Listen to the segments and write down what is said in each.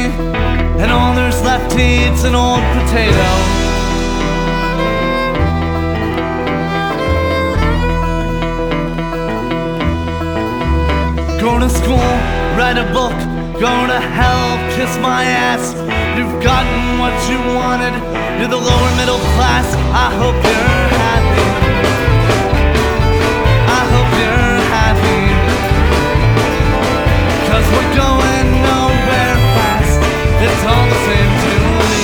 and all there's left to eat's an old potato. Go to school, write a book, go to hell, kiss my ass. You've gotten what you wanted, you're the lower middle class. I hope you're happy, I hope you're happy, 'cause we're going nowhere fast. It's all the same to me.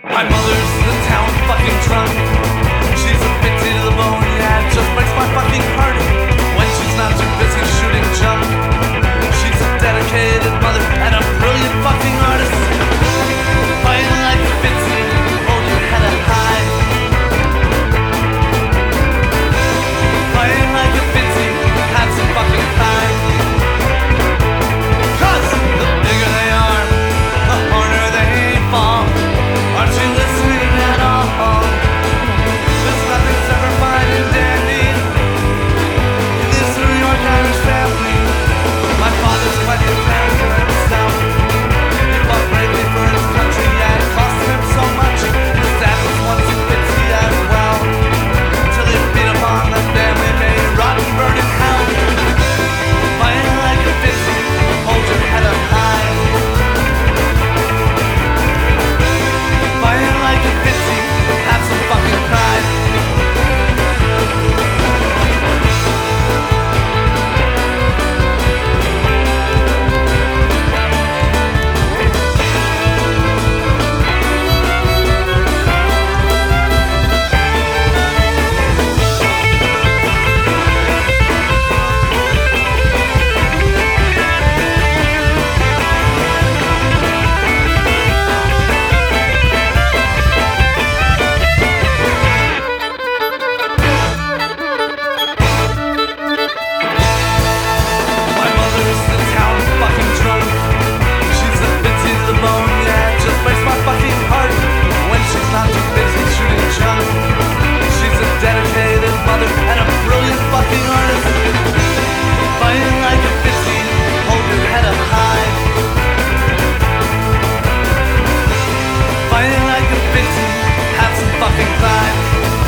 My mother's the town fucking drunk. She's a bitch to the bone, yeah, it just breaks my fucking heart when she's not too busy shooting junk. She's a dedicated mother and a brilliant fucking artist. Fighting like a Fitzy, hold your head up high. Fighting like a Fitzy, have some fucking pride. 'Cause the bigger they are, the harder they fall. Aren't you listening at all? There's nothing's ever fine and dandy in this New York Irish family. My father's quite the character himself. He fought bravely for his country, yeah, it cost him so much. His dad was once a Fitzy as well, till he beat upon the family, made rotten, burn in hell. Fighting like a Fitzy, hold your head up high. Fighting like a Fitzy, have some fucking pride. My mother's the town fucking drunk. She's a Fitzy to the bone, yeah, it just breaks my fucking heart when she's not too busy shooting junk. She's a dedicated mother and a brilliant fucking artist. Fighting like a Fitzy, hold your head up high. Fighting like a Fitzy, have some fucking pride.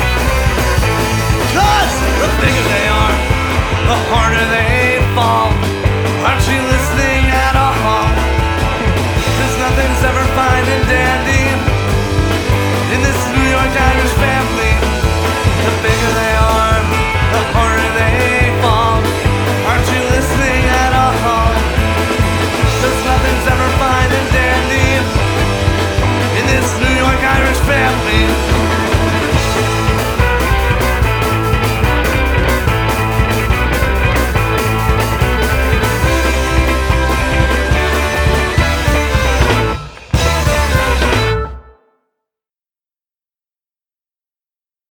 'Cause the bigger they are, the harder they fall. Aren't you listening at all? 'Cause nothing's ever fine and dandy in this New York